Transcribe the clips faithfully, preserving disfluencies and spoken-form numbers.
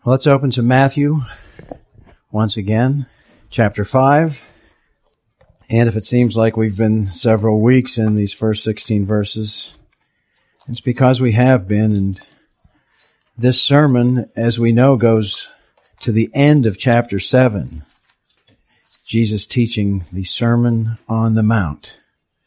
Let's open to Matthew once again, chapter five. And if it seems like we've been several weeks in these first sixteen verses, it's because we have been. And this sermon, as we know, goes to the end of chapter seven. Jesus teaching the Sermon on the Mount.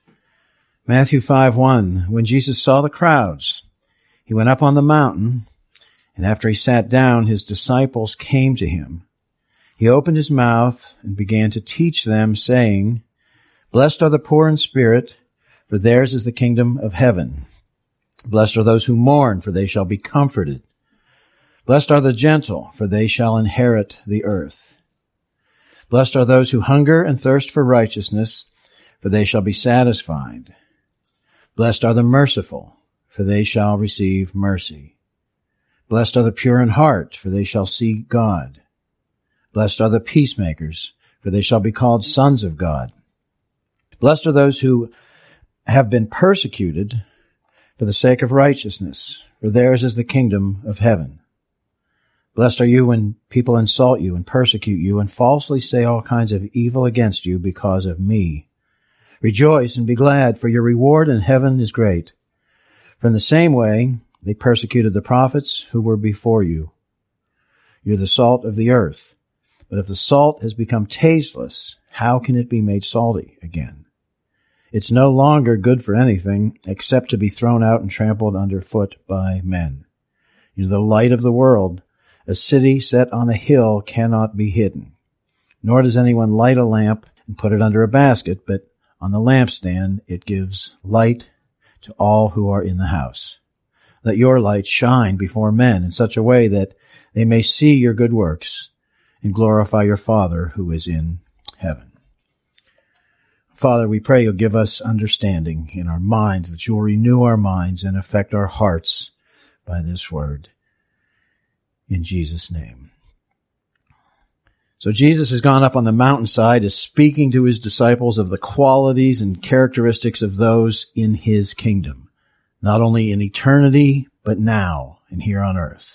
Matthew five one, when Jesus saw the crowds, he went up on the mountain, and after he sat down, his disciples came to him. He opened his mouth and began to teach them, saying, Blessed are the poor in spirit, for theirs is the kingdom of heaven. Blessed are those who mourn, for they shall be comforted. Blessed are the gentle, for they shall inherit the earth. Blessed are those who hunger and thirst for righteousness, for they shall be satisfied. Blessed are the merciful, for they shall receive mercy. Blessed are the pure in heart, for they shall see God. Blessed are the peacemakers, for they shall be called sons of God. Blessed are those who have been persecuted for the sake of righteousness, for theirs is the kingdom of heaven. Blessed are you when people insult you and persecute you and falsely say all kinds of evil against you because of me. Rejoice and be glad, for your reward in heaven is great. For in the same way they persecuted the prophets who were before you. You're the salt of the earth. But if the salt has become tasteless, how can it be made salty again? It's no longer good for anything except to be thrown out and trampled underfoot by men. You're the light of the world. A city set on a hill cannot be hidden. Nor does anyone light a lamp and put it under a basket, but on the lampstand it gives light to all who are in the house. Let your light shine before men in such a way that they may see your good works and glorify your Father who is in heaven. Father, we pray you'll give us understanding in our minds, that you'll renew our minds and affect our hearts by this word. In Jesus' name. So Jesus has gone up on the mountainside, is speaking to his disciples of the qualities and characteristics of those in his kingdom, not only in eternity, but now and here on earth.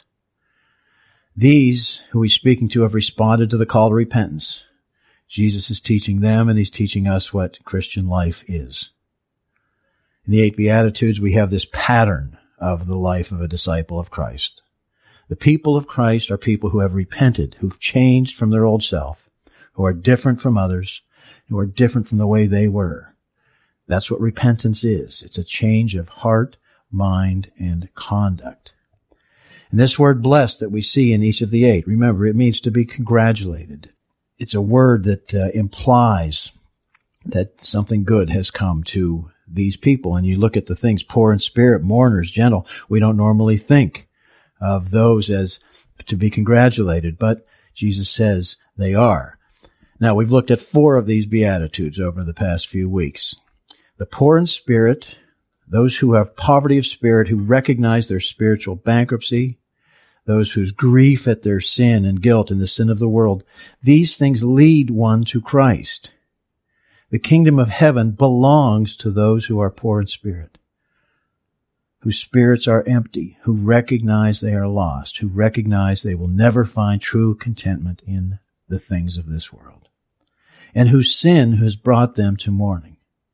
These who he's speaking to have responded to the call to repentance. Jesus is teaching them, and he's teaching us what Christian life is. In the eight Beatitudes, we have this pattern of the life of a disciple of Christ. The people of Christ are people who have repented, who've changed from their old self, who are different from others, who are different from the way they were. That's what repentance is. It's a change of heart, mind, and conduct. And this word blessed that we see in each of the eight, remember, it means to be congratulated. It's a word that uh, implies that something good has come to these people. And you look at the things, poor in spirit, mourners, gentle. We don't normally think of those as to be congratulated, but Jesus says they are. Now, we've looked at four of these Beatitudes over the past few weeks. The poor in spirit, those who have poverty of spirit, who recognize their spiritual bankruptcy, those whose grief at their sin and guilt and the sin of the world, these things lead one to Christ. The kingdom of heaven belongs to those who are poor in spirit, whose spirits are empty, who recognize they are lost, who recognize they will never find true contentment in the things of this world, and whose sin has brought them to mourning.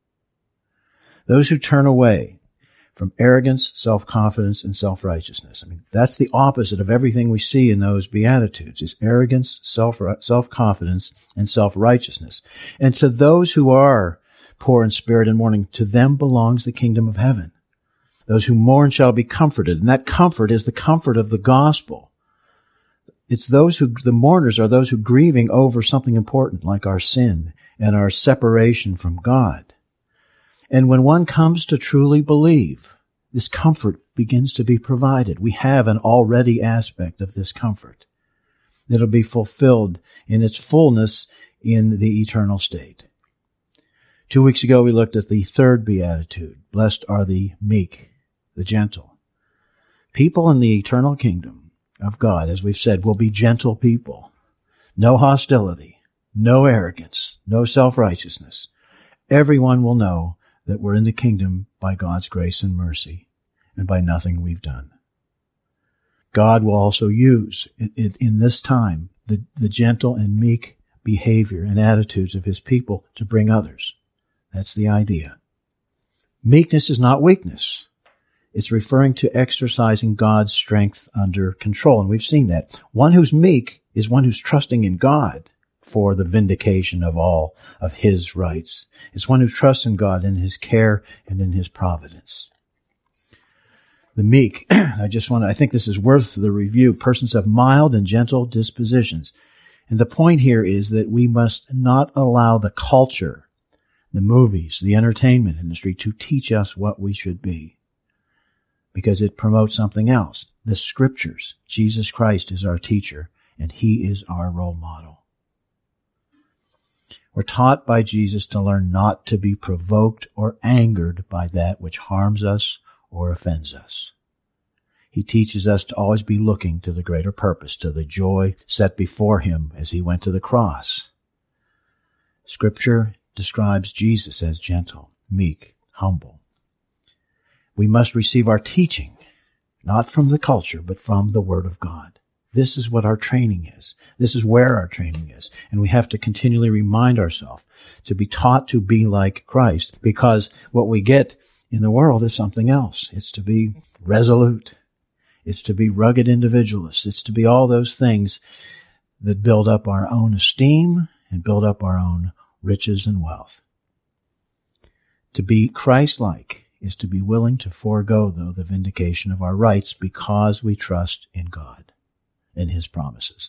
Those who turn away from arrogance, self-confidence, and self-righteousness. I mean, that's the opposite of everything we see in those Beatitudes, is arrogance, self, self-confidence, and self-righteousness. And to those who are poor in spirit and mourning, to them belongs the kingdom of heaven. Those who mourn shall be comforted, and that comfort is the comfort of the gospel. It's those who, the mourners are those who are grieving over something important like our sin and our separation from God. And when one comes to truly believe, this comfort begins to be provided. We have an already aspect of this comfort. It'll be fulfilled in its fullness in the eternal state. Two weeks ago, we looked at the third beatitude. Blessed are the meek, the gentle. People in the eternal kingdom of God, as we've said, will be gentle people. No hostility, no arrogance, no self-righteousness. Everyone will know that we're in the kingdom by God's grace and mercy and by nothing we've done. God will also use it, it, in this time the, the gentle and meek behavior and attitudes of his people to bring others. That's the idea. Meekness is not weakness. It's referring to exercising God's strength under control. And we've seen that. One who's meek is one who's trusting in God for the vindication of all of his rights. It's one who trusts in God in his care and in his providence. The meek, I just want to, I think this is worth the review. Persons of mild and gentle dispositions. And the point here is that we must not allow the culture, the movies, the entertainment industry to teach us what we should be, because it promotes something else. The Scriptures. Jesus Christ is our teacher, and he is our role model. We're taught by Jesus to learn not to be provoked or angered by that which harms us or offends us. He teaches us to always be looking to the greater purpose, to the joy set before him as he went to the cross. Scripture describes Jesus as gentle, meek, humble. We must receive our teaching, not from the culture, but from the Word of God. This is what our training is. This is where our training is. And we have to continually remind ourselves to be taught to be like Christ, because what we get in the world is something else. It's to be resolute. It's to be rugged individualists. It's to be all those things that build up our own esteem and build up our own riches and wealth. To be Christ-like is to be willing to forego, though, the vindication of our rights because we trust in God and his promises.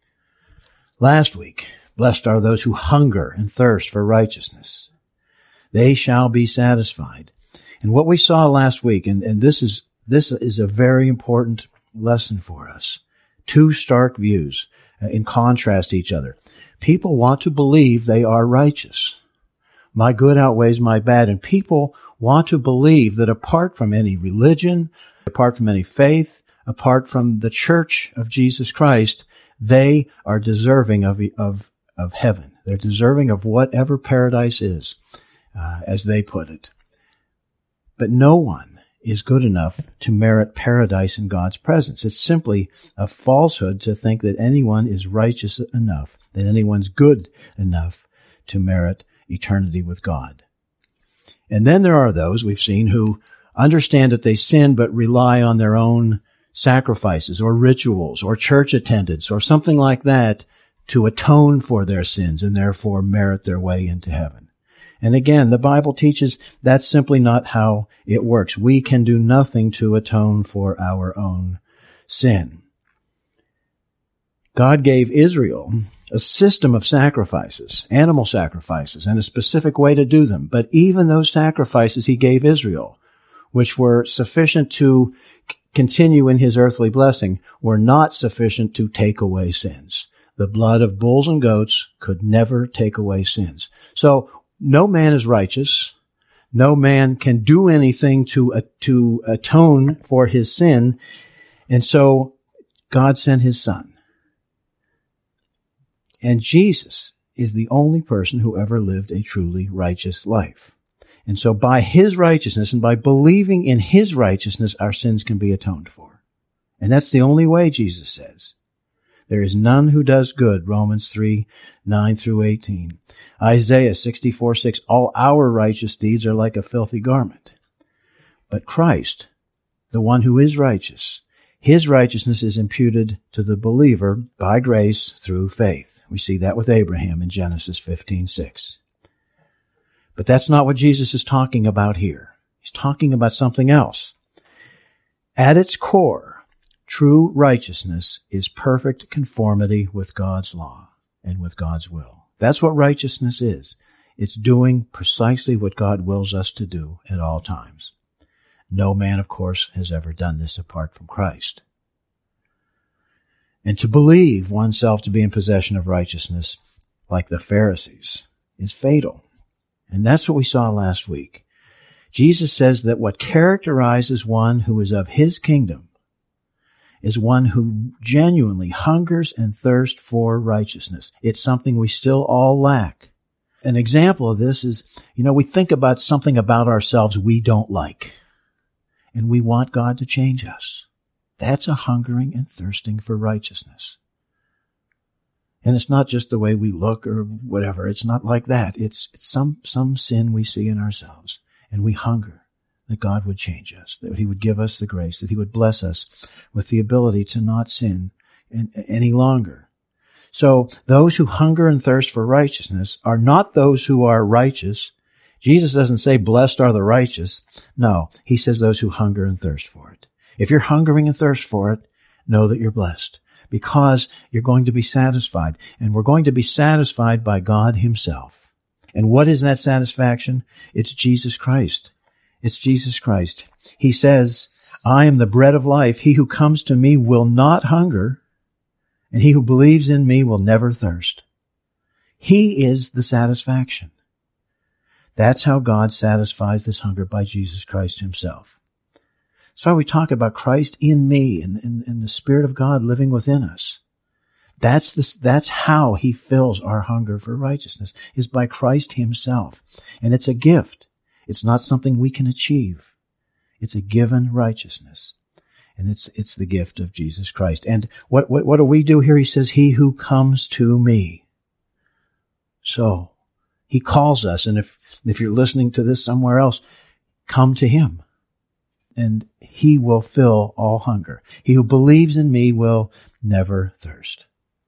Last week, blessed are those who hunger and thirst for righteousness. They shall be satisfied. And what we saw last week, and, and this is this is a very important lesson for us. Two stark views uh, in contrast to each other. People want to believe they are righteous. My good outweighs my bad. And people want to believe that apart from any religion, apart from any faith, apart from the church of Jesus Christ, they are deserving of, of, of heaven. They're deserving of whatever paradise is, uh, as they put it. But no one is good enough to merit paradise in God's presence. It's simply a falsehood to think that anyone is righteous enough, that anyone's good enough to merit eternity with God. And then there are those we've seen who understand that they sin but rely on their own sacrifices or rituals or church attendance or something like that to atone for their sins and therefore merit their way into heaven. And again, the Bible teaches that's simply not how it works. We can do nothing to atone for our own sin. God gave Israel a system of sacrifices, animal sacrifices, and a specific way to do them. But even those sacrifices he gave Israel, which were sufficient to c- continue in his earthly blessing, were not sufficient to take away sins. The blood of bulls and goats could never take away sins. So no man is righteous. No man can do anything to uh, to atone for his sin. And so God sent his Son. And Jesus is the only person who ever lived a truly righteous life. And so by his righteousness and by believing in his righteousness, our sins can be atoned for. And that's the only way, Jesus says. There is none who does good, Romans three, nine through eighteen. Isaiah sixty-four, six, all our righteous deeds are like a filthy garment. But Christ, the one who is righteous, his righteousness is imputed to the believer by grace through faith. We see that with Abraham in Genesis fifteen, six. But that's not what Jesus is talking about here. He's talking about something else. At its core, true righteousness is perfect conformity with God's law and with God's will. That's what righteousness is. It's doing precisely what God wills us to do at all times. No man, of course, has ever done this apart from Christ. And to believe oneself to be in possession of righteousness, like the Pharisees, is fatal. And that's what we saw last week. Jesus says that what characterizes one who is of his kingdom is one who genuinely hungers and thirsts for righteousness. It's something we still all lack. An example of this is, you know, we think about something about ourselves we don't like, and we want God to change us. That's a hungering and thirsting for righteousness. And it's not just the way we look or whatever. It's not like that. It's, it's some, some sin we see in ourselves, and we hunger that God would change us, that he would give us the grace, that he would bless us with the ability to not sin in, any longer. So those who hunger and thirst for righteousness are not those who are righteous. Jesus doesn't say, blessed are the righteous. No, he says those who hunger and thirst for it. If you're hungering and thirst for it, know that you're blessed, because you're going to be satisfied, and we're going to be satisfied by God himself. And what is that satisfaction? It's Jesus Christ. It's Jesus Christ. He says, I am the bread of life. He who comes to me will not hunger, and he who believes in me will never thirst. He is the satisfaction. That's how God satisfies this hunger, by Jesus Christ himself. That's why we talk about Christ in me and, and, and the Spirit of God living within us. That's this, that's how he fills our hunger for righteousness, is by Christ himself. And it's a gift. It's not something we can achieve. It's a given righteousness. And it's, it's the gift of Jesus Christ. And what, what, what do we do here? He says, he who comes to me. So, he calls us. And if, if you're listening to this somewhere else, come to him, and he will fill all hunger. He who believes in me will never thirst.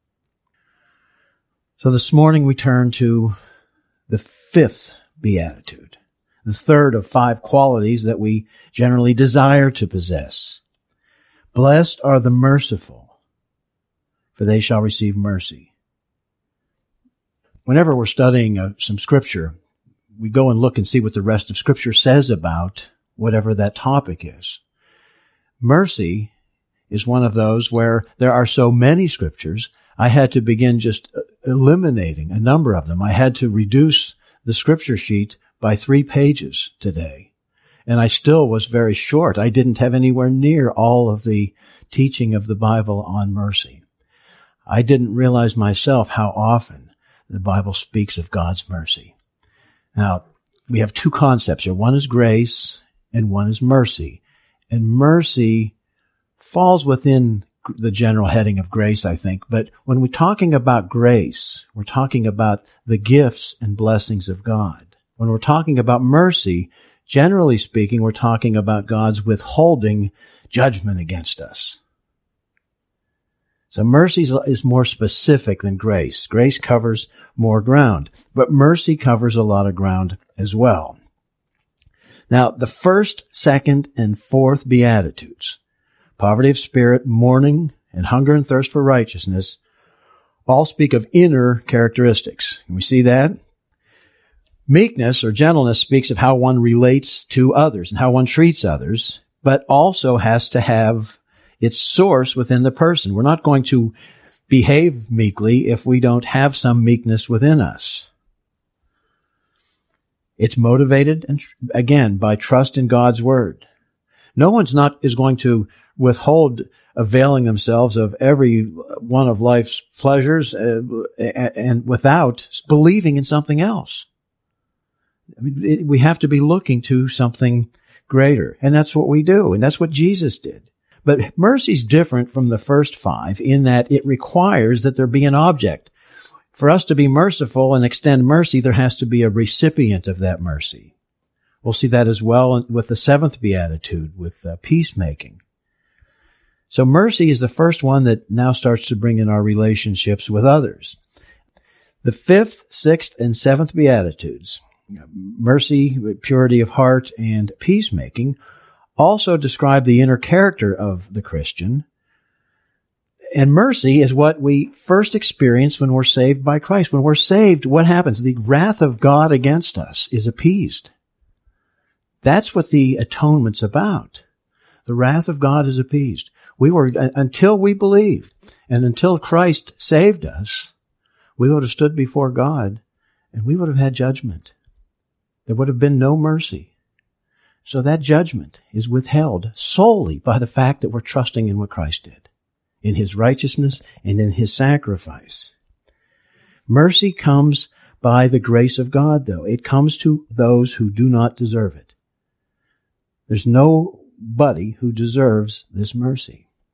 So this morning we turn to the fifth beatitude, the third of five qualities that we generally desire to possess. Blessed are the merciful, for they shall receive mercy. Whenever we're studying uh, some scripture, we go and look and see what the rest of scripture says about whatever that topic is. Mercy is one of those where there are so many scriptures, I had to begin just eliminating a number of them. I had to reduce the scripture sheet by three pages today. And I still was very short. I didn't have anywhere near all of the teaching of the Bible on mercy. I didn't realize myself how often the Bible speaks of God's mercy. Now, we have two concepts here. One is grace and one is mercy. And mercy falls within the general heading of grace, I think. But when we're talking about grace, we're talking about the gifts and blessings of God. When we're talking about mercy, generally speaking, we're talking about God's withholding judgment against us. So mercy is more specific than grace. Grace covers more ground, but mercy covers a lot of ground as well. Now, the first, second, and fourth beatitudes, poverty of spirit, mourning, and hunger and thirst for righteousness, all speak of inner characteristics. Can we see that? Meekness or gentleness speaks of how one relates to others and how one treats others, but also has to have its source within the person. We're not going to behave meekly if we don't have some meekness within us. It's motivated, and again, by trust in God's word. No one's not is going to withhold availing themselves of every one of life's pleasures uh, and without believing in something else. I mean, it, we have to be looking to something greater, and that's what we do, and that's what Jesus did. But mercy's different from the first five in that it requires that there be an object. For us to be merciful and extend mercy, there has to be a recipient of that mercy. We'll see that as well with the seventh beatitude, with uh, peacemaking. So mercy is the first one that now starts to bring in our relationships with others. The fifth, sixth, and seventh beatitudes, mercy, purity of heart, and peacemaking, also describe the inner character of the Christian. And mercy is what we first experience when we're saved by Christ. When we're saved, what happens? The wrath of God against us is appeased. That's what the atonement's about. The wrath of God is appeased. We were, until we believed, and until Christ saved us, we would have stood before God, and we would have had judgment. There would have been no mercy. So that judgment is withheld solely by the fact that we're trusting in what Christ did, in his righteousness and in his sacrifice. Mercy comes by the grace of God, though. It comes to those who do not deserve it. There's nobody who deserves this mercy.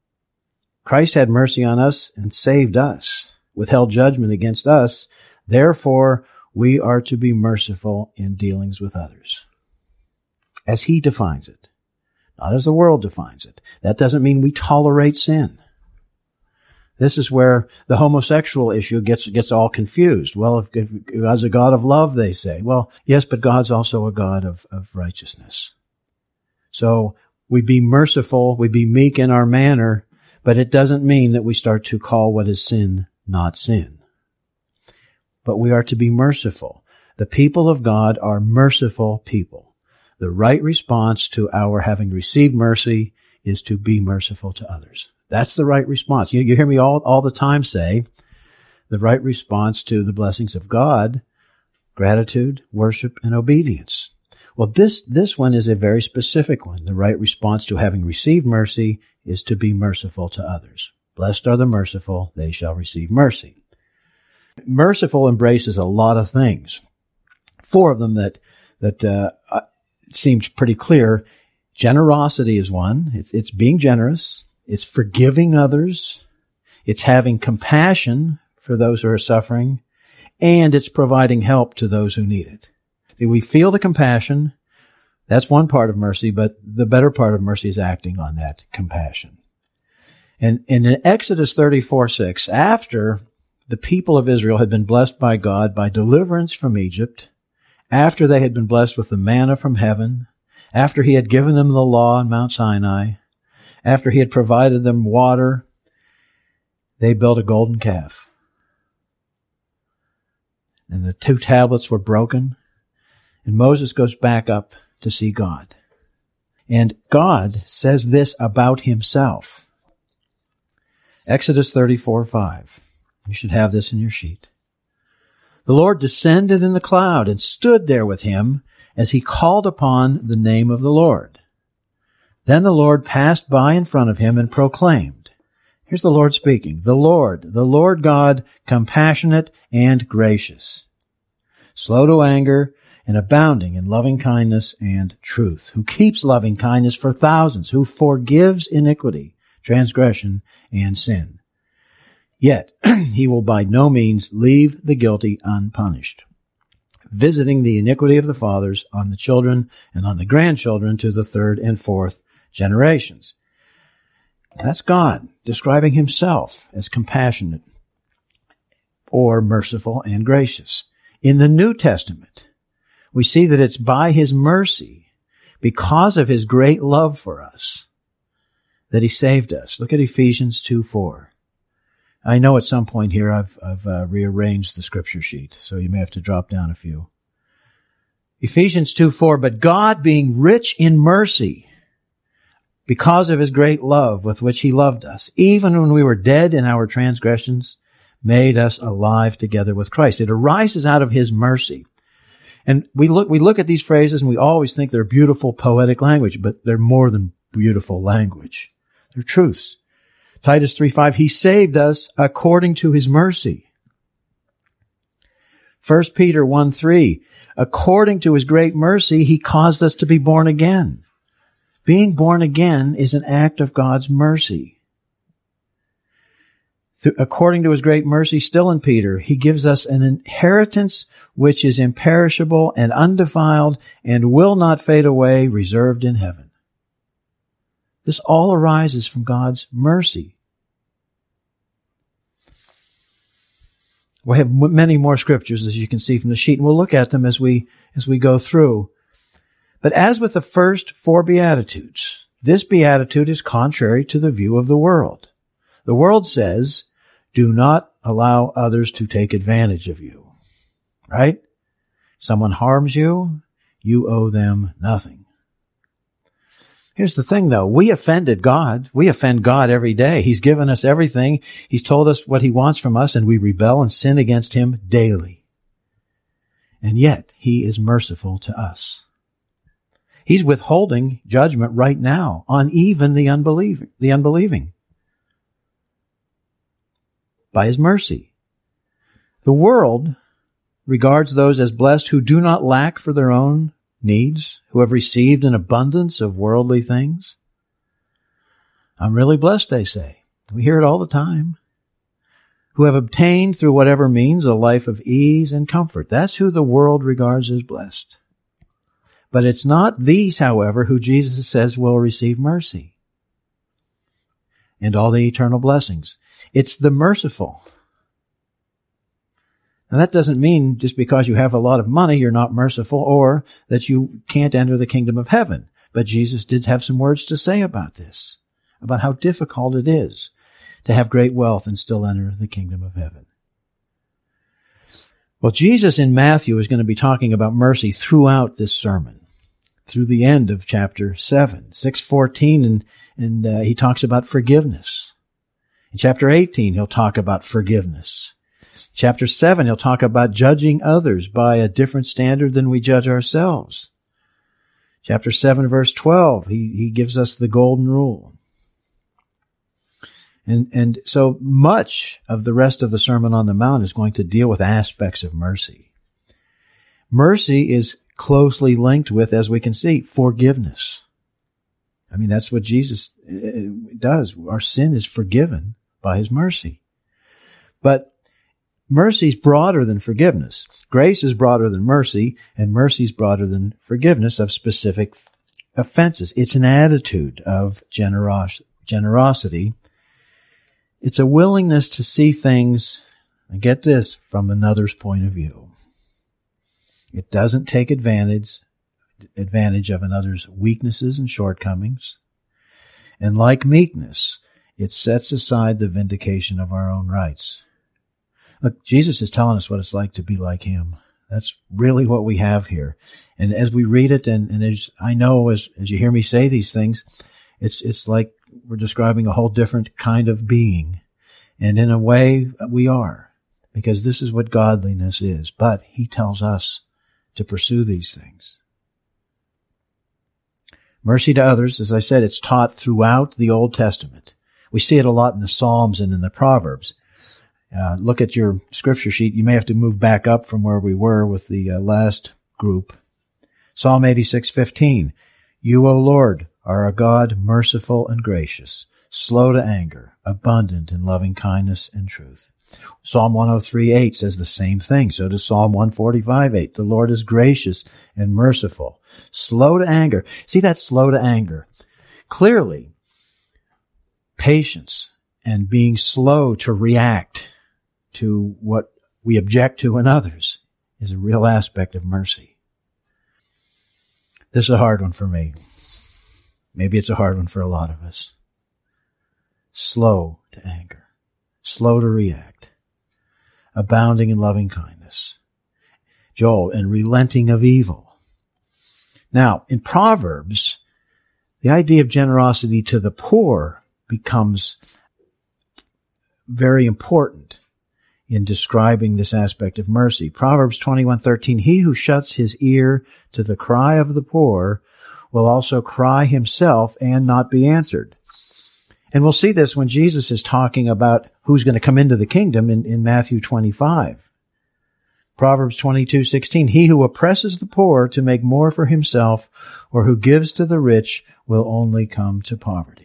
Christ had mercy on us and saved us, withheld judgment against us. Therefore, we are to be merciful in dealings with others, as he defines it, not as the world defines it. That doesn't mean we tolerate sin. This is where the homosexual issue gets gets all confused. Well, if, if God's a God of love, they say. Well, yes, but God's also a God of, of righteousness. So we be merciful, we be meek in our manner, but it doesn't mean that we start to call what is sin not sin. But we are to be merciful. The people of God are merciful people. The right response to our having received mercy is to be merciful to others. That's the right response. You, you hear me all, all the time say, the right response to the blessings of God, gratitude, worship, and obedience. Well, this, this one is a very specific one. The right response to having received mercy is to be merciful to others. Blessed are the merciful, they shall receive mercy. Merciful embraces a lot of things. Four of them that, that, uh, seems pretty clear. Generosity is one. It's, it's being generous. It's forgiving others. It's having compassion for those who are suffering. And it's providing help to those who need it. See, we feel the compassion. That's one part of mercy, but the better part of mercy is acting on that compassion. And, and in Exodus thirty-four six, after the people of Israel had been blessed by God by deliverance from Egypt, after they had been blessed with the manna from heaven, after he had given them the law on Mount Sinai, after he had provided them water, they built a golden calf. And the two tablets were broken, and Moses goes back up to see God. And God says this about himself. Exodus thirty-four five. You should have this in your sheet. The Lord descended in the cloud and stood there with him as he called upon the name of the Lord. Then the Lord passed by in front of him and proclaimed. Here's the Lord speaking. The Lord, the Lord God, compassionate and gracious, slow to anger and abounding in loving kindness and truth, who keeps loving kindness for thousands, who forgives iniquity, transgression, and sin. Yet he will by no means leave the guilty unpunished, visiting the iniquity of the fathers on the children and on the grandchildren to the third and fourth generations. That's God describing himself as compassionate or merciful and gracious. In the New Testament, we see that it's by his mercy, because of his great love for us, that he saved us. Look at Ephesians two four. I know at some point here I've, I've uh, rearranged the scripture sheet, so you may have to drop down a few. Ephesians two four, but God being rich in mercy, because of his great love with which he loved us, even when we were dead in our transgressions, made us alive together with Christ. It arises out of his mercy. And we look, we look at these phrases and we always think they're beautiful poetic language, but they're more than beautiful language. They're truths. Titus three five, he saved us according to his mercy. First Peter one three, according to his great mercy, he caused us to be born again. Being born again is an act of God's mercy. According to his great mercy, still in Peter, he gives us an inheritance which is imperishable and undefiled and will not fade away, reserved in heaven. This all arises from God's mercy. We have many more scriptures, as you can see from the sheet, and we'll look at them as we, as we go through. But as with the first four Beatitudes, this Beatitude is contrary to the view of the world. The world says, do not allow others to take advantage of you. Right? Someone harms you, you owe them nothing. Here's the thing though, we offended God. We offend God every day. He's given us everything. He's told us what he wants from us, and we rebel and sin against him daily. And yet, he is merciful to us. He's withholding judgment right now on even the unbelieving, the unbelieving. By his mercy. The world regards those as blessed who do not lack for their own needs, who have received an abundance of worldly things. I'm really blessed, they say. We hear it all the time. Who have obtained through whatever means a life of ease and comfort. That's who the world regards as blessed. But it's not these, however, who Jesus says will receive mercy and all the eternal blessings. It's the merciful. Now that doesn't mean just because you have a lot of money you're not merciful or that you can't enter the kingdom of heaven. But Jesus did have some words to say about this, about how difficult it is to have great wealth and still enter the kingdom of heaven. Well, Jesus in Matthew is going to be talking about mercy throughout this sermon, through the end of chapter seven, six fourteen, and, and uh, he talks about forgiveness. In chapter eighteen, he'll talk about forgiveness. Chapter seven, he'll talk about judging others by a different standard than we judge ourselves. Chapter seven, verse twelve, he, he gives us the golden rule. And, and so much of the rest of the Sermon on the Mount is going to deal with aspects of mercy. Mercy is closely linked with, as we can see, forgiveness. I mean, that's what Jesus does. Our sin is forgiven by his mercy. But mercy is broader than forgiveness. Grace is broader than mercy, and mercy is broader than forgiveness of specific offenses. It's an attitude of generos- generosity. It's a willingness to see things, and get this, from another's point of view. It doesn't take advantage, advantage of another's weaknesses and shortcomings. And like meekness, it sets aside the vindication of our own rights. Look, Jesus is telling us what it's like to be like him. That's really what we have here. And as we read it, and, and as I know as, as you hear me say these things, it's it's like we're describing a whole different kind of being. And in a way, we are, because this is what godliness is. But he tells us to pursue these things. Mercy to others, as I said, it's taught throughout the Old Testament. We see it a lot in the Psalms and in the Proverbs. Uh, look at your scripture sheet. You may have to move back up from where we were with the uh, last group. Psalm eighty-six fifteen. You, O Lord, are a God merciful and gracious, slow to anger, abundant in loving kindness and truth. Psalm one oh three eight says the same thing. So does Psalm one forty-five eight. The Lord is gracious and merciful, slow to anger. See that slow to anger? Clearly, patience and being slow to react to what we object to in others is a real aspect of mercy. This is a hard one for me. Maybe it's a hard one for a lot of us. Slow to anger, slow to react, abounding in loving kindness. Joel, and relenting of evil. Now, in Proverbs, the idea of generosity to the poor becomes very important in describing this aspect of mercy. Proverbs twenty-one thirteen, he who shuts his ear to the cry of the poor will also cry himself and not be answered. And we'll see this when Jesus is talking about who's going to come into the kingdom in, in Matthew twenty-five. Proverbs twenty-two sixteen, he who oppresses the poor to make more for himself or who gives to the rich will only come to poverty.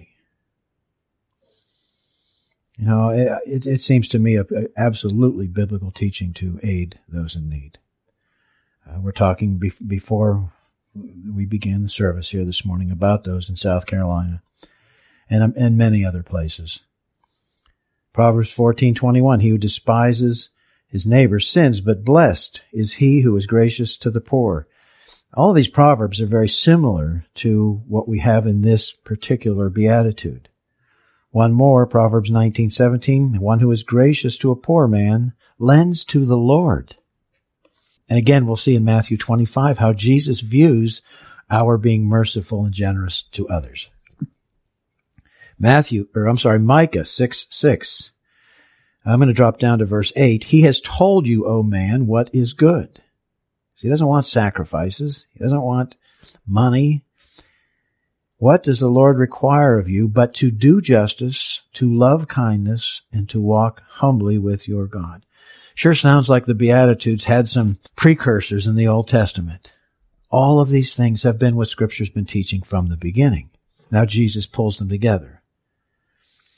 You know, it, it seems to me a, a absolutely biblical teaching to aid those in need. Uh, we're talking be- before we began the service here this morning about those in South Carolina and, and many other places. Proverbs fourteen twenty-one, he who despises his neighbor sins, but blessed is he who is gracious to the poor. All of these proverbs are very similar to what we have in this particular beatitude. One more, Proverbs nineteen seventeen, one who is gracious to a poor man lends to the Lord. And again, we'll see in Matthew twenty-five how Jesus views our being merciful and generous to others. Matthew, or I'm sorry, Micah six six. I'm going to drop down to verse eight. He has told you, O man, what is good. So he doesn't want sacrifices. He doesn't want money. What does the Lord require of you but to do justice, to love kindness, and to walk humbly with your God? Sure sounds like the Beatitudes had some precursors in the Old Testament. All of these things have been what Scripture's been teaching from the beginning. Now Jesus pulls them together.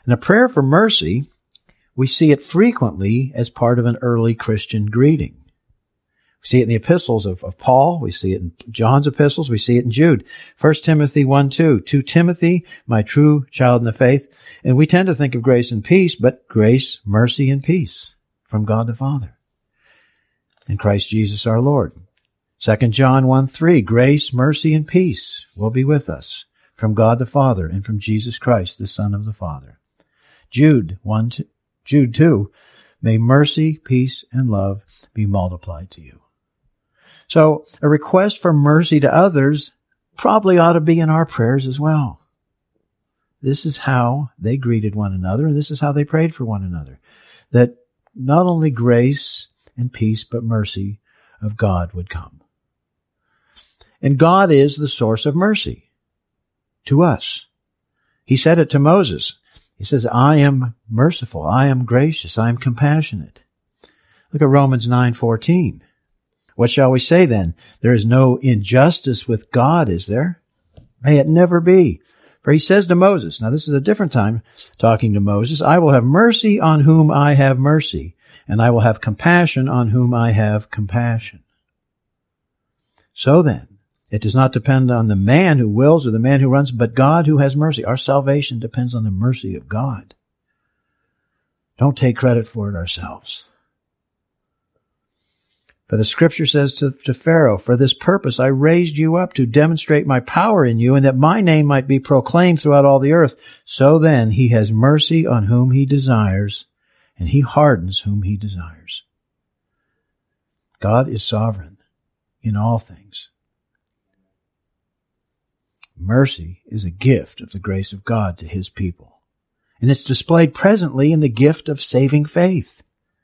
And a prayer for mercy, we see it frequently as part of an early Christian greeting. We see it in the epistles of, of Paul. We see it in John's epistles. We see it in Jude. First Timothy one two. To Timothy, my true child in the faith. And we tend to think of grace and peace, but grace, mercy, and peace from God the Father in Christ Jesus our Lord. Second John one three. Grace, mercy, and peace will be with us from God the Father and from Jesus Christ, the Son of the Father. Jude one, Jude two. May mercy, peace, and love be multiplied to you. So a request for mercy to others probably ought to be in our prayers as well. This is how they greeted one another, and this is how they prayed for one another. That not only grace and peace, but mercy of God would come. And God is the source of mercy to us. He said it to Moses. He says, I am merciful, I am gracious, I am compassionate. Look at Romans nine fourteen. What shall we say then? There is no injustice with God, is there? May it never be. For he says to Moses, now this is a different time talking to Moses, I will have mercy on whom I have mercy, and I will have compassion on whom I have compassion. So then, it does not depend on the man who wills or the man who runs, but God who has mercy. Our salvation depends on the mercy of God. Don't take credit for it ourselves. For the scripture says to, to Pharaoh, for this purpose I raised you up to demonstrate my power in you and that my name might be proclaimed throughout all the earth. So then he has mercy on whom he desires and he hardens whom he desires. God is sovereign in all things. Mercy is a gift of the grace of God to his people. And it's displayed presently in the gift of saving faith.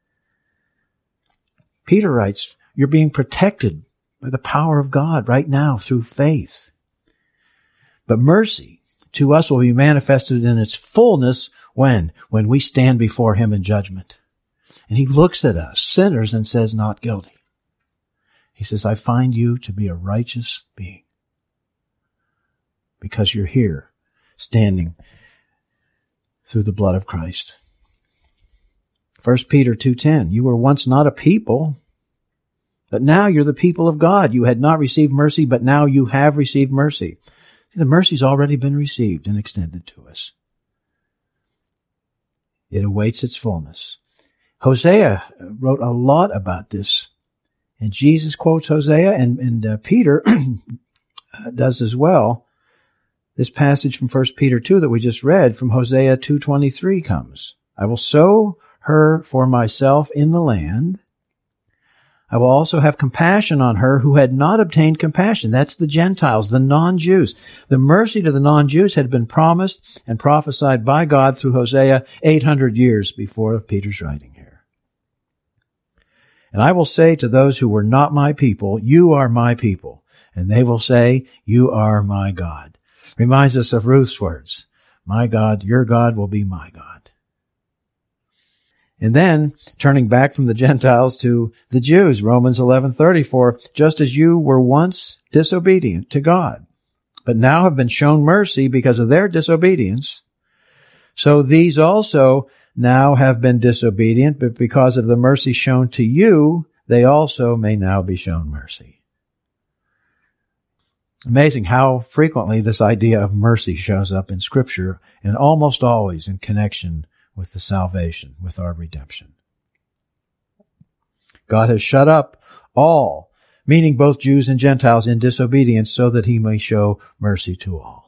Peter writes, you're being protected by the power of God right now through faith. But mercy to us will be manifested in its fullness when? When we stand before him in judgment. And he looks at us, sinners, and says, not guilty. He says, I find you to be a righteous being. Because you're here, standing through the blood of Christ. First Peter two ten, you were once not a people, but now you're the people of God. You had not received mercy, but now you have received mercy. See, the mercy's already been received and extended to us. It awaits its fullness. Hosea wrote a lot about this. And Jesus quotes Hosea, and, and uh, Peter does as well. This passage from First Peter two that we just read from Hosea two twenty-three comes. I will sow her for myself in the land. I will also have compassion on her who had not obtained compassion. That's the Gentiles, the non-Jews. The mercy to the non-Jews had been promised and prophesied by God through Hosea eight hundred years before Peter's writing here. And I will say to those who were not my people, you are my people. And they will say, you are my God. Reminds us of Ruth's words. My God, your God will be my God. And then, turning back from the Gentiles to the Jews, Romans eleven thirty-four, just as you were once disobedient to God, but now have been shown mercy because of their disobedience, so these also now have been disobedient, but because of the mercy shown to you, they also may now be shown mercy. Amazing how frequently this idea of mercy shows up in Scripture, and almost always in connection with the salvation, with our redemption. God has shut up all, meaning both Jews and Gentiles, in disobedience so that he may show mercy to all.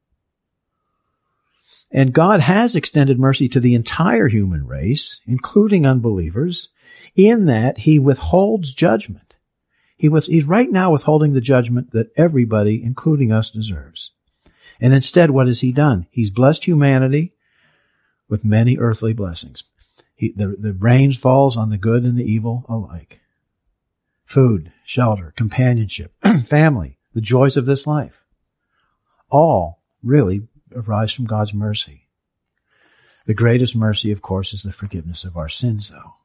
And God has extended mercy to the entire human race, including unbelievers, in that he withholds judgment. He was, he's right now withholding the judgment that everybody, including us, deserves. And instead, what has he done? He's blessed humanity with many earthly blessings. He, the, the rain falls on the good and the evil alike. Food, shelter, companionship, family, the joys of this life. All really arise from God's mercy. The greatest mercy, of course, is the forgiveness of our sins, though.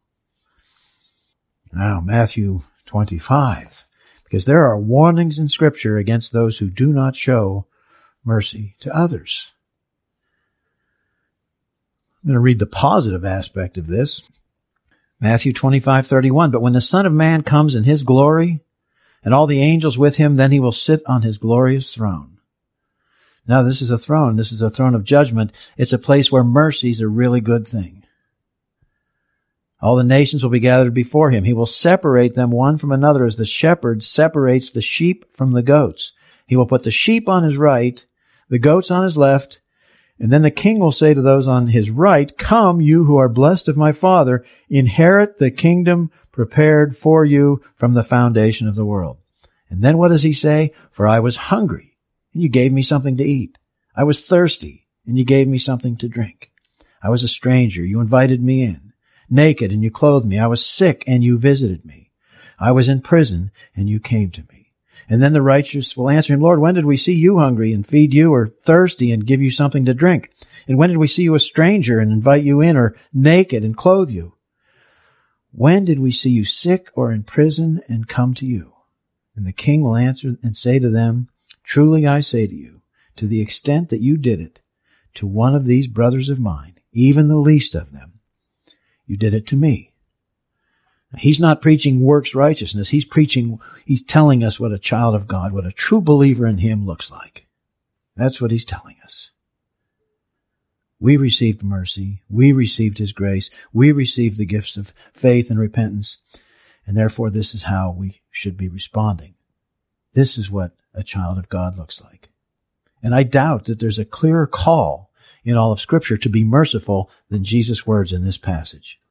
Now, Matthew twenty-five, because there are warnings in Scripture against those who do not show mercy to others. I'm going to read the positive aspect of this. Matthew twenty-five thirty-one. But when the Son of Man comes in his glory, and all the angels with him, then he will sit on his glorious throne. Now, this is a throne. This is a throne of judgment. It's a place where mercy is a really good thing. All the nations will be gathered before him. He will separate them one from another as the shepherd separates the sheep from the goats. He will put the sheep on his right, the goats on his left, and then the king will say to those on his right, "Come, you who are blessed of my Father, inherit the kingdom prepared for you from the foundation of the world." And then what does he say? "For I was hungry, and you gave me something to eat. I was thirsty, and you gave me something to drink. I was a stranger, you invited me in. Naked, and you clothed me. I was sick, and you visited me. I was in prison, and you came to me." And then the righteous will answer him, "Lord, when did we see you hungry and feed you, or thirsty and give you something to drink? And when did we see you a stranger and invite you in, or naked and clothe you? When did we see you sick or in prison and come to you?" And the king will answer and say to them, "Truly I say to you, to the extent that you did it to one of these brothers of mine, even the least of them, you did it to me." He's not preaching works righteousness. He's preaching, he's telling us what a child of God, what a true believer in him looks like. That's what he's telling us. We received mercy. We received his grace. We received the gifts of faith and repentance. And therefore, this is how we should be responding. This is what a child of God looks like. And I doubt that there's a clearer call in all of Scripture to be merciful than Jesus' words in this passage.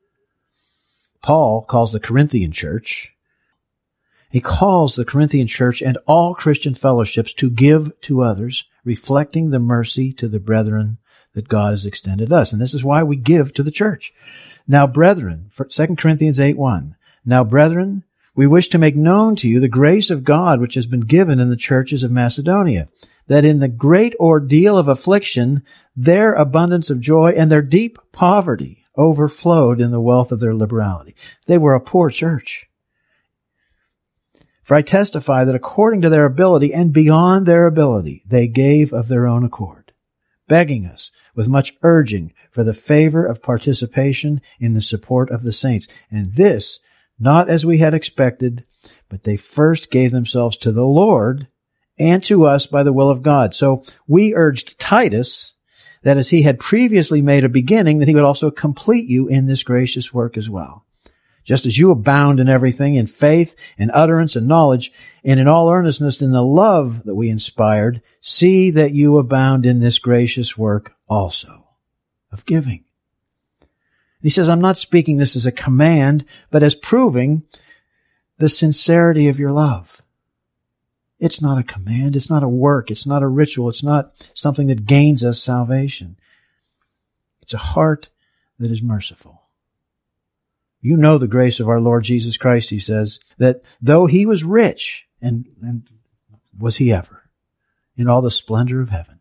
Paul calls the Corinthian church, he calls the Corinthian church and all Christian fellowships to give to others, reflecting the mercy to the brethren that God has extended us. And this is why we give to the church. Now, brethren, Second Corinthians eight one, "Now, brethren, we wish to make known to you the grace of God which has been given in the churches of Macedonia, that in the great ordeal of affliction, their abundance of joy and their deep poverty overflowed in the wealth of their liberality." They were a poor church. "For I testify that according to their ability and beyond their ability, they gave of their own accord, begging us with much urging for the favor of participation in the support of the saints. And this, not as we had expected, but they first gave themselves to the Lord and to us by the will of God. So we urged Titus that as he had previously made a beginning, that he would also complete you in this gracious work as well. Just as you abound in everything, in faith, in utterance, and knowledge, and in all earnestness in the love that we inspired, see that you abound in this gracious work also of giving." He says, I'm not speaking this as a command, but as proving the sincerity of your love. It's not a command. It's not a work. It's not a ritual. It's not something that gains us salvation. It's a heart that is merciful. You know the grace of our Lord Jesus Christ, he says, that though he was rich, and, and was he ever, in all the splendor of heaven,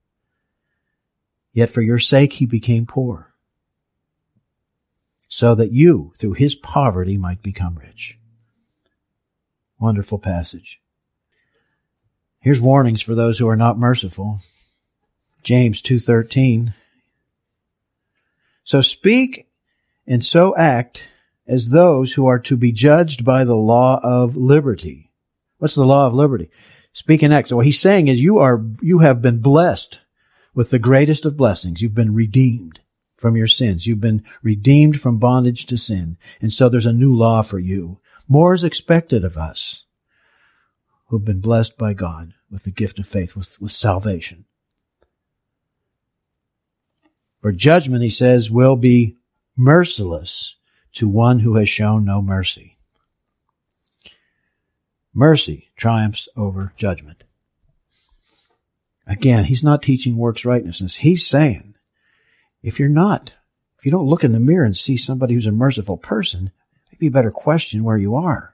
yet for your sake he became poor, so that you, through his poverty, might become rich. Wonderful passage. Here's warnings for those who are not merciful. James two thirteen. "So speak and so act as those who are to be judged by the law of liberty." What's the law of liberty? Speak and act. So what he's saying is you are, you have been blessed with the greatest of blessings. You've been redeemed from your sins. You've been redeemed from bondage to sin. And so there's a new law for you. More is expected of us who've been blessed by God with the gift of faith, with, with salvation. For judgment, he says, will be merciless to one who has shown no mercy. Mercy triumphs over judgment. Again, he's not teaching works righteousness. He's saying, if you're not, if you don't look in the mirror and see somebody who's a merciful person, maybe you better question where you are.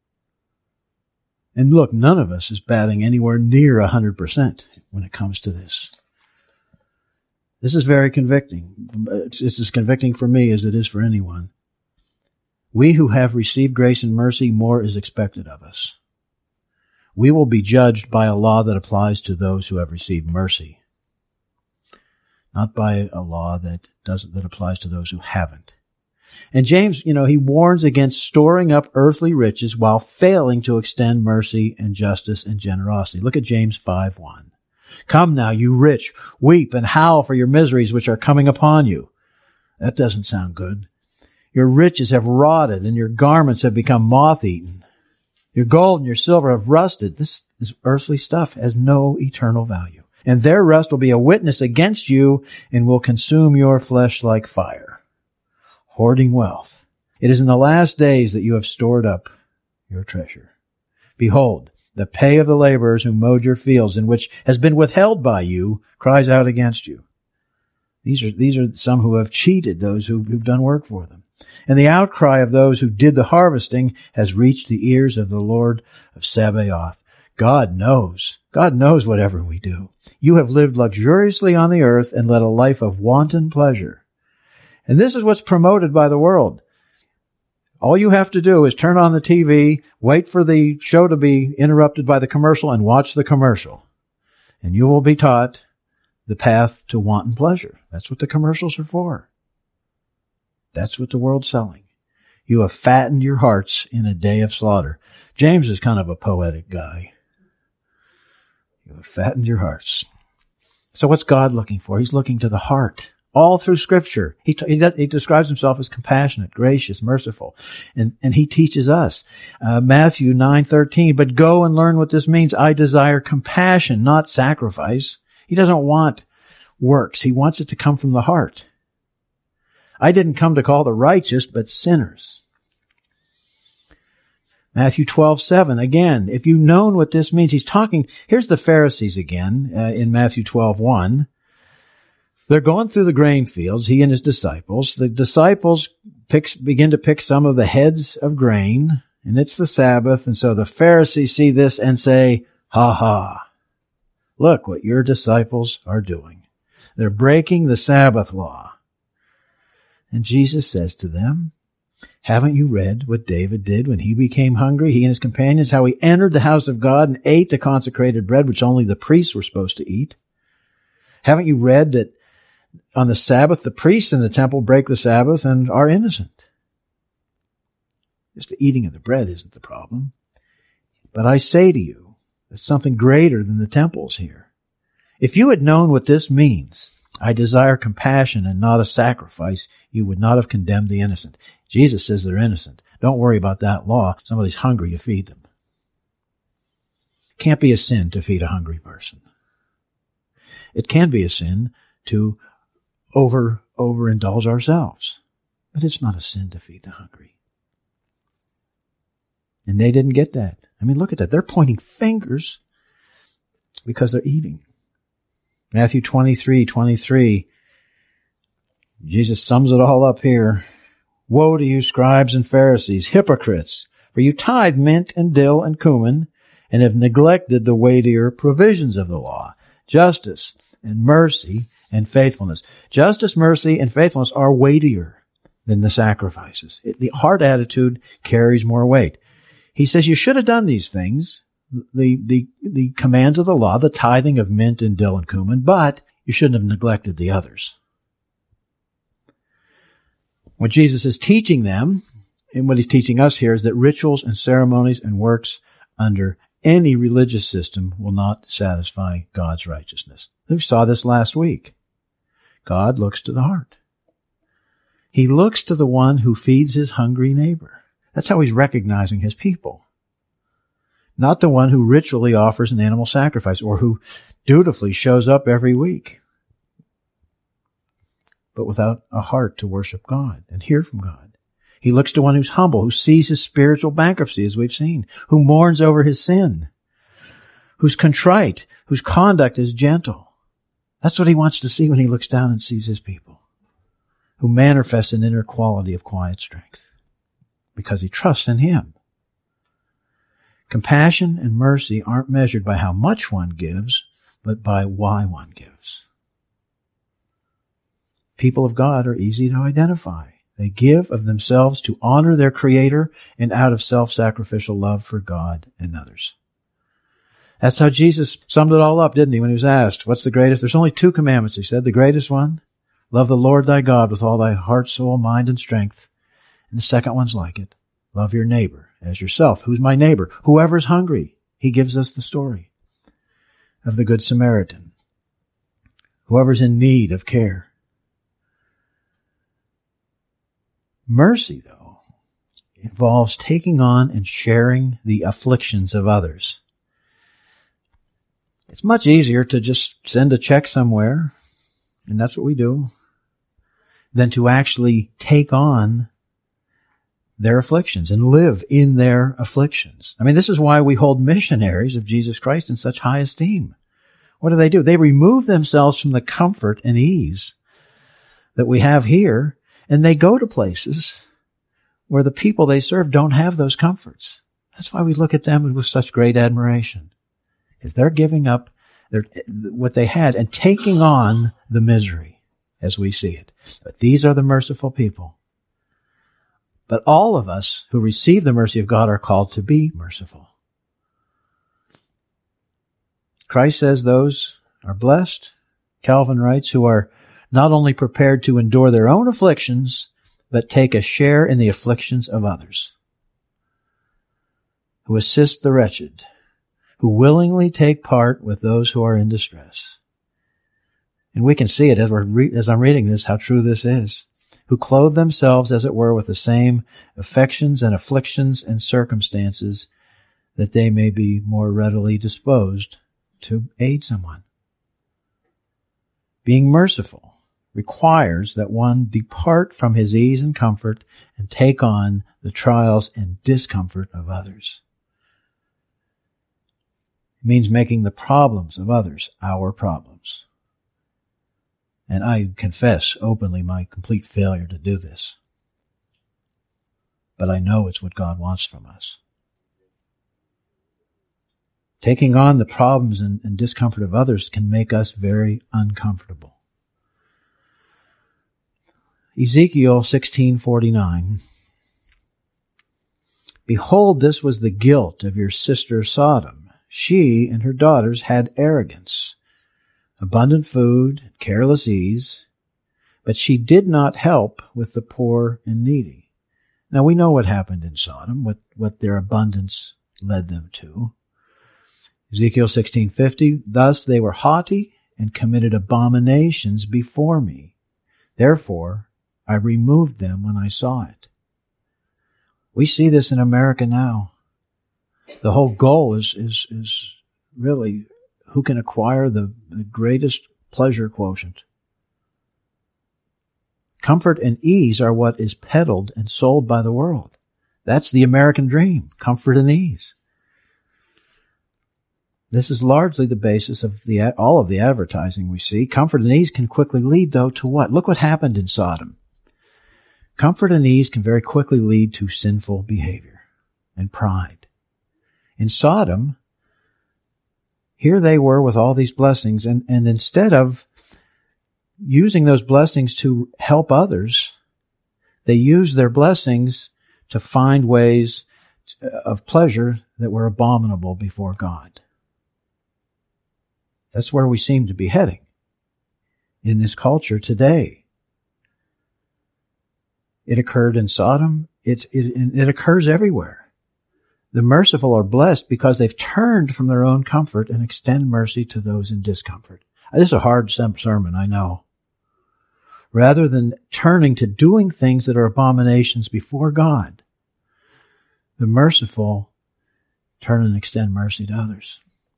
And look, none of us is batting anywhere near one hundred percent when it comes to this. This is very convicting. It's as convicting for me as it is for anyone. We who have received grace and mercy, more is expected of us. We will be judged by a law that applies to those who have received mercy. not by a law that doesn't, that applies to those who haven't. And James, you know, he warns against storing up earthly riches while failing to extend mercy and justice and generosity. Look at James five one. Come now, you rich, weep and howl for your miseries which are coming upon you. That doesn't sound good. Your riches have rotted and your garments have become moth-eaten. Your gold and your silver have rusted. This, this earthly stuff has no eternal value. And their rust will be a witness against you and will consume your flesh like fire. Hoarding wealth. It is in the last days that you have stored up your treasure. Behold, the pay of the laborers who mowed your fields, and which has been withheld by you, cries out against you. These are, these are some who have cheated those who, who've done work for them. And the outcry of those who did the harvesting has reached the ears of the Lord of Sabaoth. God knows. God knows whatever we do. You have lived luxuriously on the earth and led a life of wanton pleasure. And this is what's promoted by the world. All you have to do is turn on the T V, wait for the show to be interrupted by the commercial, and watch the commercial. And you will be taught the path to wanton pleasure. That's what the commercials are for. That's what the world's selling. You have fattened your hearts in a day of slaughter. James is kind of a poetic guy. You have fattened your hearts. So what's God looking for? He's looking to the heart. All through Scripture, he, he, he describes himself as compassionate, gracious, merciful, and, and he teaches us. Uh, Matthew nine thirteen, but go and learn what this means. I desire compassion, not sacrifice. He doesn't want works. He wants it to come from the heart. I didn't come to call the righteous, but sinners. Matthew twelve seven, again, if you've known what this means, he's talking, here's the Pharisees again, uh, in Matthew twelve one. They're going through the grain fields, he and his disciples. The disciples pick, begin to pick some of the heads of grain, and it's the Sabbath, and so the Pharisees see this and say, ha ha, look what your disciples are doing. They're breaking the Sabbath law. And Jesus says to them, haven't you read what David did when he became hungry, he and his companions, how he entered the house of God and ate the consecrated bread which only the priests were supposed to eat? Haven't you read that on the Sabbath, the priests in the temple break the Sabbath and are innocent? Just the eating of the bread isn't the problem. But I say to you, it's something greater than the temples here. If you had known what this means, I desire compassion and not a sacrifice, you would not have condemned the innocent. Jesus says they're innocent. Don't worry about that law. If somebody's hungry, you feed them. It can't be a sin to feed a hungry person. It can be a sin to over, overindulge ourselves. But it's not a sin to feed the hungry. And they didn't get that. I mean, look at that. They're pointing fingers because they're eating. Matthew twenty-three twenty-three. Jesus sums it all up here. Woe to you, scribes and Pharisees, hypocrites, for you tithe mint and dill and cumin, and have neglected the weightier provisions of the law, justice and mercy and faithfulness. Justice, mercy, and faithfulness are weightier than the sacrifices. It, the heart attitude carries more weight. He says you should have done these things, the, the, the commands of the law, the tithing of mint and dill and cumin, but you shouldn't have neglected the others. What Jesus is teaching them, and what he's teaching us here, is that rituals and ceremonies and works under any religious system will not satisfy God's righteousness. We saw this last week. God looks to the heart. He looks to the one who feeds his hungry neighbor. That's how he's recognizing his people. Not the one who ritually offers an animal sacrifice or who dutifully shows up every week, but without a heart to worship God and hear from God. He looks to one who's humble, who sees his spiritual bankruptcy, as we've seen, who mourns over his sin, who's contrite, whose conduct is gentle. That's what he wants to see when he looks down and sees his people, who manifests an inner quality of quiet strength because he trusts in him. Compassion and mercy aren't measured by how much one gives, but by why one gives. People of God are easy to identify. They give of themselves to honor their Creator and out of self-sacrificial love for God and others. That's how Jesus summed it all up, didn't he, when he was asked, what's the greatest? There's only two commandments, he said. The greatest one, love the Lord thy God with all thy heart, soul, mind, and strength. And the second one's like it. Love your neighbor as yourself. Who's my neighbor? Whoever's hungry. He gives us the story of the Good Samaritan. Whoever's in need of care. Mercy, though, involves taking on and sharing the afflictions of others. It's much easier to just send a check somewhere, and that's what we do, than to actually take on their afflictions and live in their afflictions. I mean, this is why we hold missionaries of Jesus Christ in such high esteem. What do they do? They remove themselves from the comfort and ease that we have here, and they go to places where the people they serve don't have those comforts. That's why we look at them with such great admiration, because they're giving up their, what they had and taking on the misery as we see it. But these are the merciful people. But all of us who receive the mercy of God are called to be merciful. Christ says those are blessed, Calvin writes, who are not only prepared to endure their own afflictions, but take a share in the afflictions of others, who assist the wretched, who willingly take part with those who are in distress. And we can see it as we're re- as I'm reading this, how true this is. Who clothe themselves, as it were, with the same affections and afflictions and circumstances, that they may be more readily disposed to aid someone. Being merciful requires that one depart from his ease and comfort and take on the trials and discomfort of others. It means making the problems of others our problems. And I confess openly my complete failure to do this. But I know it's what God wants from us. Taking on the problems and, and discomfort of others can make us very uncomfortable. Ezekiel sixteen forty-nine. Behold, this was the guilt of your sister Sodom. She and her daughters had arrogance, abundant food, careless ease, but she did not help with the poor and needy. Now we know what happened in Sodom, what, what their abundance led them to. Ezekiel sixteen fifty, thus they were haughty and committed abominations before me. Therefore, I removed them when I saw it. We see this in America now. The whole goal is, is, is really who can acquire the, the greatest pleasure quotient. Comfort and ease are what is peddled and sold by the world. That's the American dream, comfort and ease. This is largely the basis of the all of the advertising we see. Comfort and ease can quickly lead, though, to what? Look what happened in Sodom. Comfort and ease can very quickly lead to sinful behavior and pride. In Sodom, here they were with all these blessings, and, and instead of using those blessings to help others, they used their blessings to find ways of pleasure that were abominable before God. That's where we seem to be heading in this culture today. It occurred in Sodom. It, it, it occurs everywhere. The merciful are blessed because they've turned from their own comfort and extend mercy to those in discomfort. This is a hard sermon, I know. Rather than turning to doing things that are abominations before God, the merciful turn and extend mercy to others.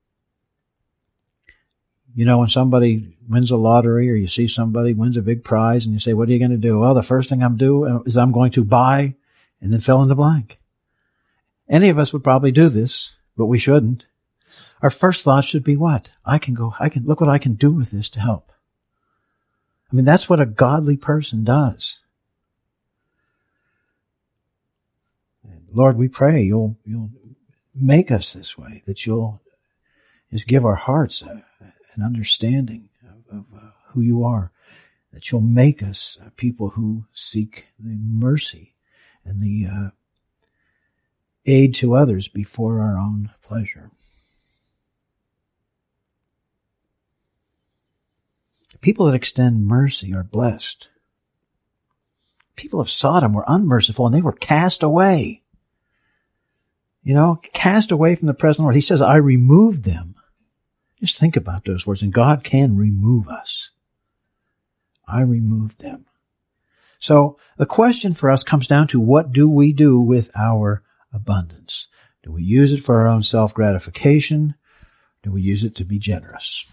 You know, when somebody wins a lottery or you see somebody wins a big prize and you say, what are you going to do? Well, the first thing I'm doing is I'm going to buy, and then fill in the blank. Any of us would probably do this, but we shouldn't. Our first thought should be what? I can go, I can, look what I can do with this to help. I mean, that's what a godly person does. Lord, we pray you'll, you'll make us this way, that you'll just give our hearts a, an understanding of, of uh, who you are, that you'll make us uh, people who seek the mercy and the uh, aid to others before our own pleasure. People that extend mercy are blessed. People of Sodom were unmerciful and they were cast away. You know, cast away from the present Lord. He says, I removed them. Just think about those words. And God can remove us. I removed them. So the question for us comes down to, what do we do with our abundance? Do we use it for our own self-gratification? Do we use it to be generous?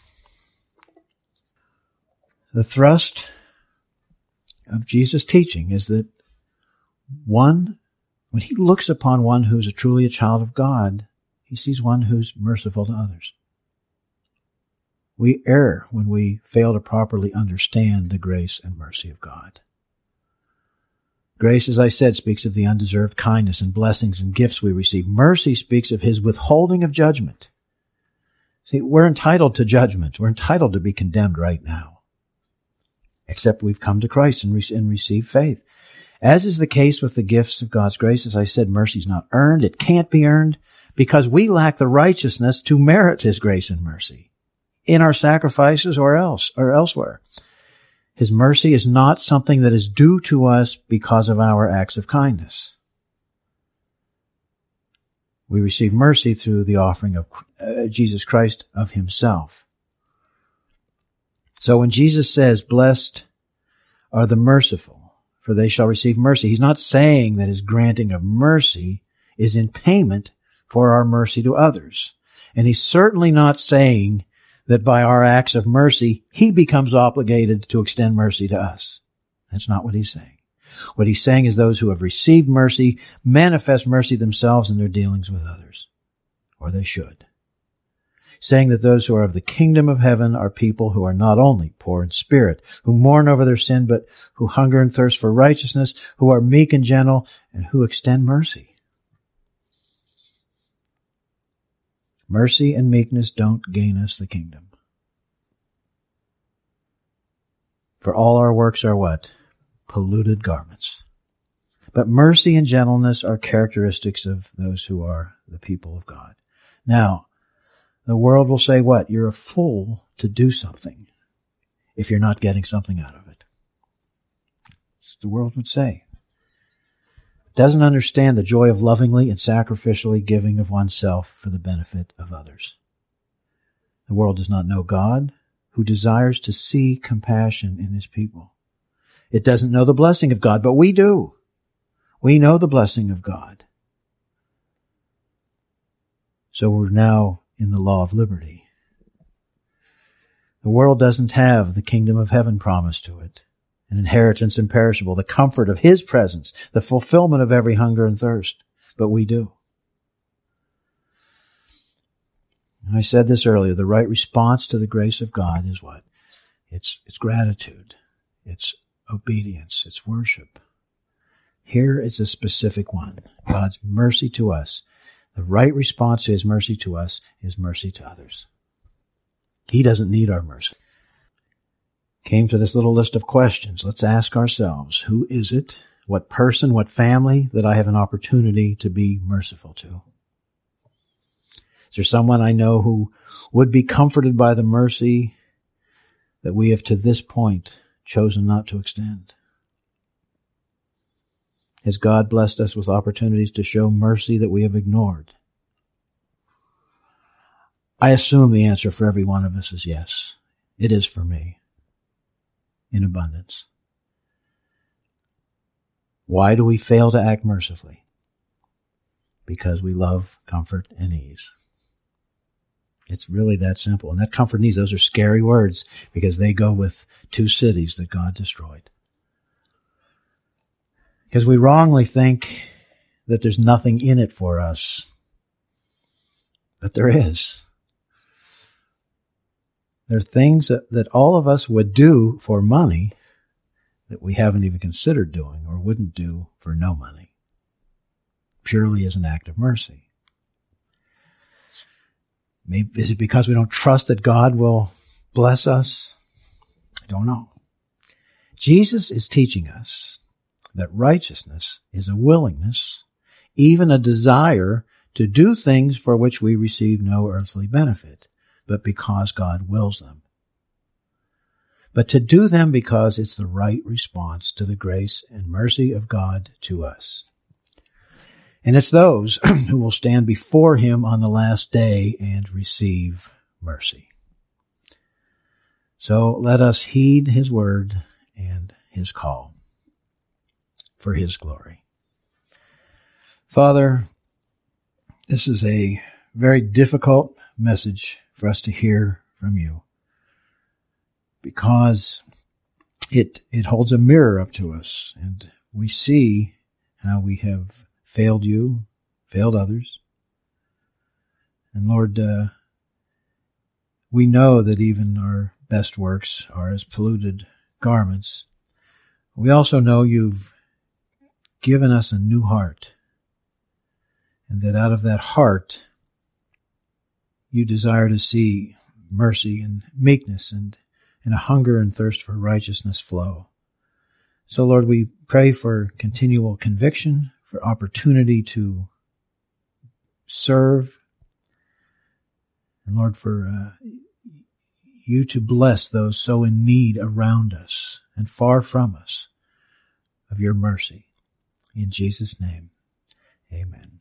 The thrust of Jesus' teaching is that one, when he looks upon one who's a truly a child of God, he sees one who's merciful to others. We err when we fail to properly understand the grace and mercy of God. Grace, as I said, speaks of the undeserved kindness and blessings and gifts we receive. Mercy speaks of his withholding of judgment. See, we're entitled to judgment. We're entitled to be condemned right now. Except we've come to Christ and, re- and received faith. As is the case with the gifts of God's grace, as I said, mercy is not earned. It can't be earned because we lack the righteousness to merit his grace and mercy in our sacrifices or else or elsewhere. His mercy is not something that is due to us because of our acts of kindness. We receive mercy through the offering of uh, Jesus Christ of himself. So when Jesus says, blessed are the merciful, for they shall receive mercy, he's not saying that his granting of mercy is in payment for our mercy to others. And he's certainly not saying that by our acts of mercy, he becomes obligated to extend mercy to us. That's not what he's saying. What he's saying is those who have received mercy manifest mercy themselves in their dealings with others, or they should. Saying that those who are of the kingdom of heaven are people who are not only poor in spirit, who mourn over their sin, but who hunger and thirst for righteousness, who are meek and gentle, and who extend mercy. Mercy and meekness don't gain us the kingdom. For all our works are what? Polluted garments. But mercy and gentleness are characteristics of those who are the people of God. Now, the world will say what? You're a fool to do something if you're not getting something out of it. That's what the world would say. Doesn't understand the joy of lovingly and sacrificially giving of oneself for the benefit of others. The world does not know God, who desires to see compassion in his people. It doesn't know the blessing of God, but we do. We know the blessing of God. So we're now in the law of liberty. The world doesn't have the kingdom of heaven promised to it, an inheritance imperishable, the comfort of his presence, the fulfillment of every hunger and thirst, but we do. I said this earlier, the right response to the grace of God is what? It's, it's gratitude. It's obedience. It's worship. Here is a specific one. God's mercy to us. The right response to his mercy to us is mercy to others. He doesn't need our mercy. Came to this little list of questions. Let's ask ourselves, who is it, what person, what family that I have an opportunity to be merciful to? Is there someone I know who would be comforted by the mercy that we have to this point chosen not to extend? Has God blessed us with opportunities to show mercy that we have ignored? I assume the answer for every one of us is yes. It is for me. In abundance. Why do we fail to act mercifully? Because we love comfort and ease. It's really that simple. And that comfort and ease, those are scary words because they go with two cities that God destroyed. Because we wrongly think that there's nothing in it for us. But there is. There are things that, that all of us would do for money that we haven't even considered doing or wouldn't do for no money. Purely as an act of mercy. Maybe, is it because we don't trust that God will bless us? I don't know. Jesus is teaching us that righteousness is a willingness, even a desire to do things for which we receive no earthly benefit, but because God wills them. but to do them because it's the right response to the grace and mercy of God to us. And it's those who will stand before him on the last day and receive mercy. So let us heed his word and his call for his glory. Father, this is a very difficult message for us to hear from you, because it it holds a mirror up to us, and we see how we have failed you, failed others. And Lord, uh, we know that even our best works are as polluted garments. We also know you've given us a new heart, and that out of that heart you desire to see mercy and meekness and, and a hunger and thirst for righteousness flow. So Lord, we pray for continual conviction, for opportunity to serve, and Lord, for uh, you to bless those so in need around us and far from us of your mercy. In Jesus' name, amen.